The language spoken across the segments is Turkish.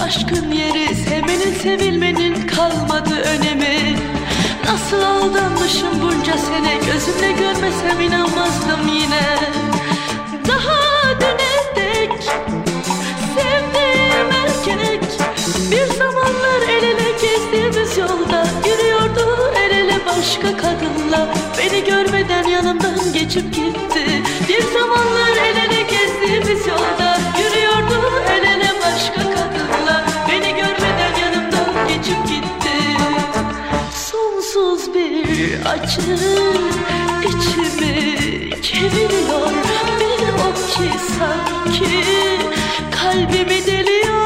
aşkın yeri, sevmenin sevilmenin kalmadı önemi. Nasıl aldanmışım bunca sene, gözümle görmesem inanmazdım yine. Daha düne dek sevdiğim erkek, bir zamanlar el ele gezdiğimiz yolda yürüyordu el ele başka kadınla. Beni görmeden yanımdan geçip gitti. Bir zamanlar el ele gezdiğimiz yolda yürüyordu el ele başka kadınla. Beni görmeden yanımdan geçip gitti. Sonsuz bir acı içimi kemiriyor. Bir ok ki sanki kalbimi deliyor.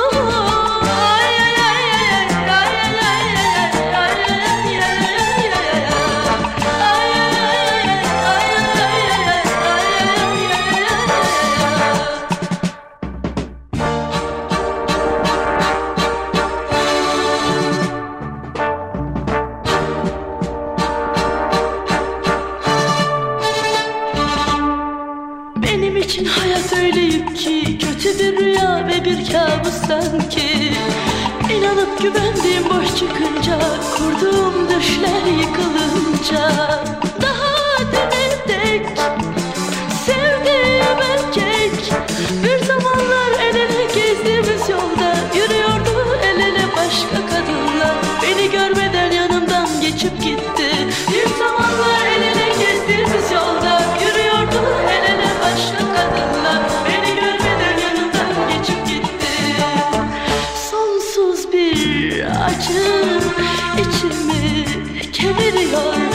Benim için hayat öyle yük ki, kötü bir rüya ve bir kabus sanki. İnanıp güvendiğim boş çıkınca, kurduğum düşler yıkılınca. Daha düne dek sevdiğim erkek, bir zamanlar el ele gezdiğimiz yolda yürüyordu el ele başka kadınla. Beni görmeden yanımdan geçip gitti. Bir zamanlar el ele gezdiğimiz yolda yürüyordu el ele başka kadınla. Beni görmeden yanımdan geçip gitti. Sonsuz bir acı içimi kemiriyor.